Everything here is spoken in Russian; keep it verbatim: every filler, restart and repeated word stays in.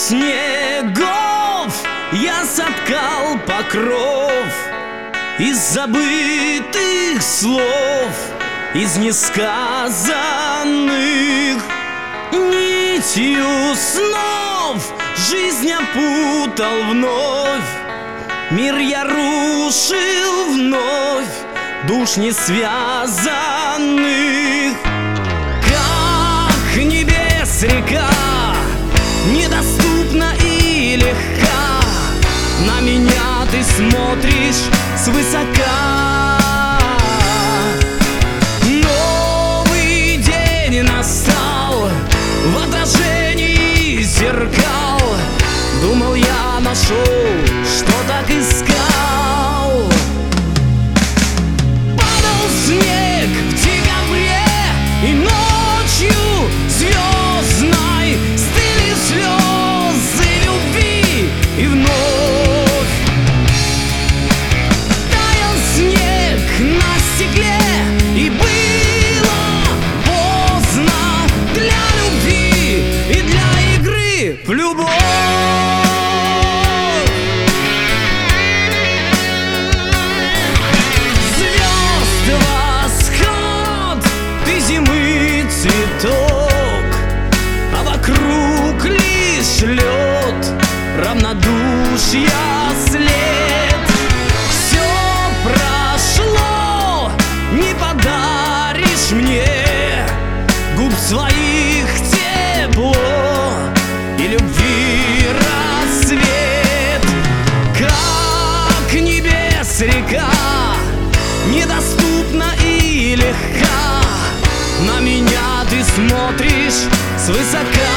снегов я соткал покров из забытых слов, из несказанных. Нитью снов жизнь опутал вновь, мир я рушил вновь, душ не связанных. Как небес река, недоступна и легка, на меня ты смотришь свысока. Новый день настал, в отражении зеркал. Думал, я нашел, что так искал. Падал снег в декабре, и ночью звездной стыли слезы любви, и вновь таял снег на стекле, и было поздно для любви и для игры в любовь. А вокруг лишь лед, равнодушья след. Все прошло, не подаришь мне губ своих тепло и любви рассвет. Как небес река, недоступна и легка, на меня ты смотришь свысока.